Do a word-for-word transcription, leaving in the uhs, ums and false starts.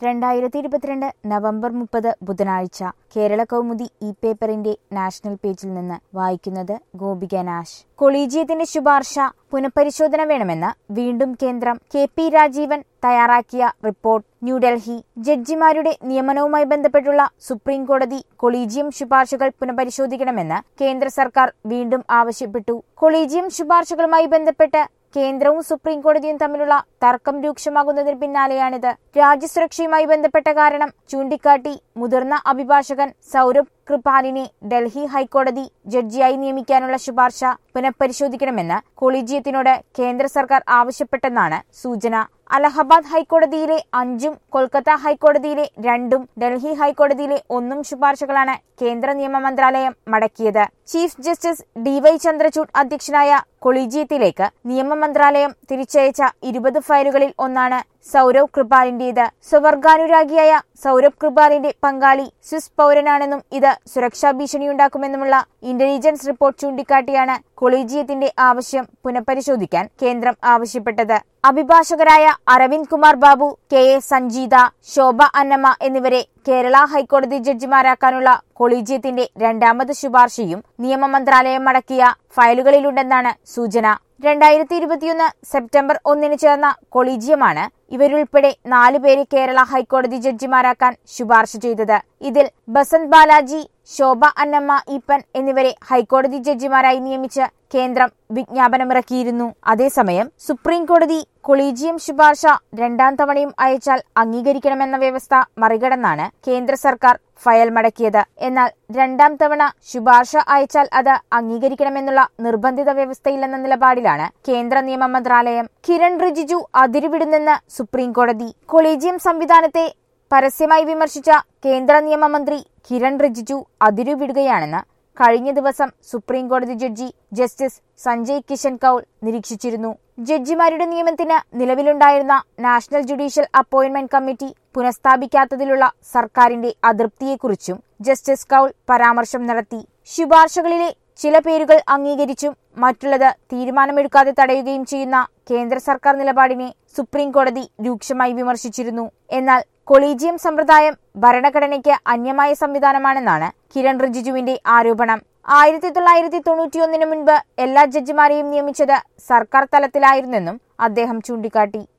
രണ്ടായിരത്തി ഇരുപത്തിരണ്ട് നവംബർ മുപ്പത് ബുധനാഴ്ച കേരള കൗമുദി ഇ പേപ്പറിന്റെ നാഷണൽ പേജിൽ നിന്ന് വായിക്കുന്നത് ഗോപിക നാഷ്. കൊളീജിയത്തിന്റെ ശുപാർശ പുനഃപരിശോധന വേണമെന്ന് വീണ്ടും കേന്ദ്രം. കെ പി രാജീവൻ തയ്യാറാക്കിയ റിപ്പോർട്ട്. ന്യൂഡൽഹി. ജഡ്ജിമാരുടെ നിയമനവുമായി ബന്ധപ്പെട്ടുള്ള സുപ്രീം കോടതി കൊളീജിയം ശുപാർശകൾ പുനഃപരിശോധിക്കണമെന്ന് കേന്ദ്ര സർക്കാർ വീണ്ടും ആവശ്യപ്പെട്ടു. കൊളീജിയം ശുപാർശകളുമായി ബന്ധപ്പെട്ട് കേന്ദ്രവും സുപ്രീം കോടതിയും തമ്മിലുള്ള തർക്കം രൂക്ഷമാകുന്നതിന് പിന്നാലെയാണിത്. രാജ്യസുരക്ഷയുമായി ബന്ധപ്പെട്ട കാരണം ചൂണ്ടിക്കാട്ടി മുതിർന്ന അഭിഭാഷകൻ സൗരഭ് കൃപാലിനെ ഡൽഹി ഹൈക്കോടതി ജഡ്ജിയായി നിയമിക്കാനുള്ള ശുപാർശ പുനഃപരിശോധിക്കണമെന്ന് കൊളീജിയത്തിനോട് കേന്ദ്ര സർക്കാർ ആവശ്യപ്പെട്ടെന്നാണ് സൂചന. അലഹബാദ് ഹൈക്കോടതിയിലെ അഞ്ചും കൊൽക്കത്ത ഹൈക്കോടതിയിലെ രണ്ടും ഡൽഹി ഹൈക്കോടതിയിലെ ഒന്നും ശുപാർശകളാണ് കേന്ദ്ര നിയമ മന്ത്രാലയം മടക്കിയത്. Chief justice D Y Chandrachud അധ്യക്ഷനായ കൊളീജിയത്തിലേക്ക് നിയമ മന്ത്രാലയം തിരിച്ചയച്ച ഇരുപത് ഫയലുകളിൽ ഒന്നാണ് സൗരവ് കൃപാലിന്റേത്. സ്വവർഗാനുരാഗിയായ സൗരഭ് കൃപാലിന്റെ പങ്കാളി സ്വിസ് പൗരനാണെന്നും ഇത് സുരക്ഷാ ഭീഷണിയുണ്ടാക്കുമെന്നുമുള്ള ഇന്റലിജൻസ് റിപ്പോർട്ട് ചൂണ്ടിക്കാട്ടിയാണ് കൊളീജിയത്തിന്റെ ആവശ്യം പുനഃപരിശോധിക്കാൻ കേന്ദ്രം ആവശ്യപ്പെട്ടത്. അഭിഭാഷകരായ അരവിന്ദ് കുമാർ ബാബു, കെ എ സഞ്ജീത, ശോഭ അന്നമ്മ എന്നിവരെ കേരള ഹൈക്കോടതി ജഡ്ജിമാരാക്കാനുള്ള കൊളീജിയത്തിന്റെ രണ്ടാമത് ശുപാർശയും നിയമ മന്ത്രാലയം മടക്കിയ ഫയലുകളിലുണ്ടെന്നാണ് സൂചന. രണ്ടായിരത്തി ഇരുപത്തിയൊന്ന് സെപ്റ്റംബർ ഒന്നിന് ചേർന്ന കൊളീജിയമാണ് ഇവരുൾപ്പെടെ നാലു പേരെ കേരള ഹൈക്കോടതി ജഡ്ജിമാരാക്കാൻ ശുപാർശ ചെയ്തത്. ഇതിൽ ബസന്ത് ബാലാജി, ശോഭ അന്നമ്മ ഈപ്പൻ എന്നിവരെ ഹൈക്കോടതി ജഡ്ജിമാരായി നിയമിച്ച് കേന്ദ്രം വിജ്ഞാപനമിറക്കിയിരുന്നു. അതേസമയം സുപ്രീം കോടതി കൊളീജിയം ശുപാർശ രണ്ടാം തവണയും അയച്ചാൽ അംഗീകരിക്കണമെന്ന വ്യവസ്ഥ മറികടന്നാണ് കേന്ദ്ര സർക്കാർ ഫയൽ മടക്കിയത്. എന്നാൽ രണ്ടാം തവണ ശുപാർശ അയച്ചാൽ അത് അംഗീകരിക്കണമെന്നുള്ള നിർബന്ധിത വ്യവസ്ഥയില്ലെന്ന നിലപാടിലാണ് കേന്ദ്ര നിയമ മന്ത്രാലയം. കിരൺ റിജിജു അതിരുവിടുന്നെന്ന് സുപ്രീം കോടതി. കൊളീജിയം സംവിധാനത്തെ പരസ്യമായി വിമർശിച്ച കേന്ദ്ര നിയമമന്ത്രി കിരൺ റിജിജു അതിരുവിടുകയാണെന്ന് കഴിഞ്ഞ ദിവസം സുപ്രീം കോടതി ജഡ്ജി ജസ്റ്റിസ് സഞ്ജയ് കിഷൻ കൌൾ നിരീക്ഷിച്ചിരുന്നു. ജഡ്ജിമാരുടെ നിയമനത്തിന് നിലവിലുണ്ടായിരുന്ന നാഷണൽ ജുഡീഷ്യൽ അപ്പോയിന്റ്മെന്റ് കമ്മിറ്റി പുനഃസ്ഥാപിക്കാത്തതിലുള്ള സർക്കാരിന്റെ അതൃപ്തിയെക്കുറിച്ചും ജസ്റ്റിസ് കൌൾ പരാമർശം നടത്തി. ശുപാർശകളിലെ ചില പേരുകൾ അംഗീകരിച്ചും മറ്റുള്ളത് തീരുമാനമെടുക്കാതെ തടയുകയും ചെയ്യുന്ന കേന്ദ്ര സർക്കാർ നിലപാടിനെ സുപ്രീം കോടതി രൂക്ഷമായി വിമർശിച്ചിരുന്നു. എന്നാൽ കൊളീജിയം സമ്പ്രദായം ഭരണഘടനയ്ക്ക് അന്യമായ സംവിധാനമാണെന്നാണ് കിരൺ റിജിജുവിന്റെ ആരോപണം. ആയിരത്തി തൊള്ളായിരത്തി തൊണ്ണൂറ്റിയൊന്നിന് മുൻപ് എല്ലാ ജഡ്ജിമാരെയും നിയമിച്ചത് സർക്കാർ തലത്തിലായിരുന്നെന്നും അദ്ദേഹം ചൂണ്ടിക്കാട്ടി.